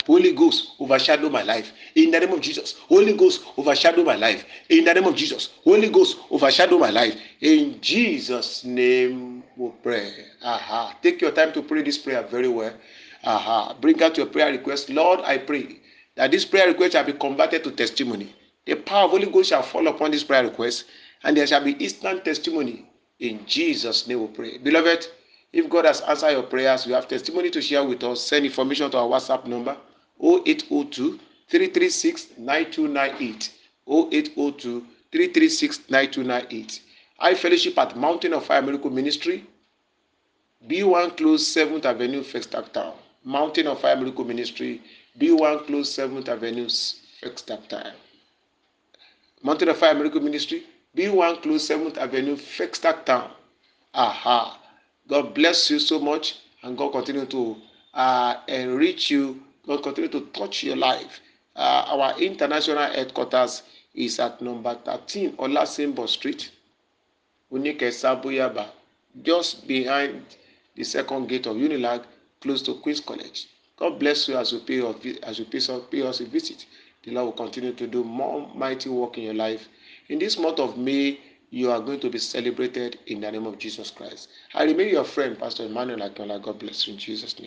Holy Ghost, overshadow my life. In the name of Jesus. Holy Ghost, overshadow my life. In the name of Jesus. Holy Ghost, overshadow my life. In Jesus' name we pray. Take your time to pray this prayer very well. Bring out your prayer request. Lord, I pray that this prayer request shall be converted to testimony. The power of Holy Ghost shall fall upon this prayer request, and there shall be instant testimony. In Jesus' name we pray. Beloved, if God has answered your prayers, you have testimony to share with us, send information to our WhatsApp number 0802 336 9298. 0802 336 9298. I fellowship at Mountain of Fire Miracle Ministry, B1 Close 7th Avenue, Festac Town. Mountain of Fire Miracle Ministry, B1 Close 7th Avenue, Festac Town. Mountain of Fire Miracle Ministry, B1 Close 7th Avenue, Festac Town. God bless you so much, and God continue to enrich you. God continue to touch your life. Our international headquarters is at number 13 Olasimbo Street, Unike Sabuyaba, just behind the second gate of Unilag, close to Queen's College. God bless you as you pay us a visit. The Lord will continue to do more mighty work in your life. In this month of May, you are going to be celebrated in the name of Jesus Christ. I remain your friend, Pastor Emmanuel Akinla. God bless you in Jesus' name.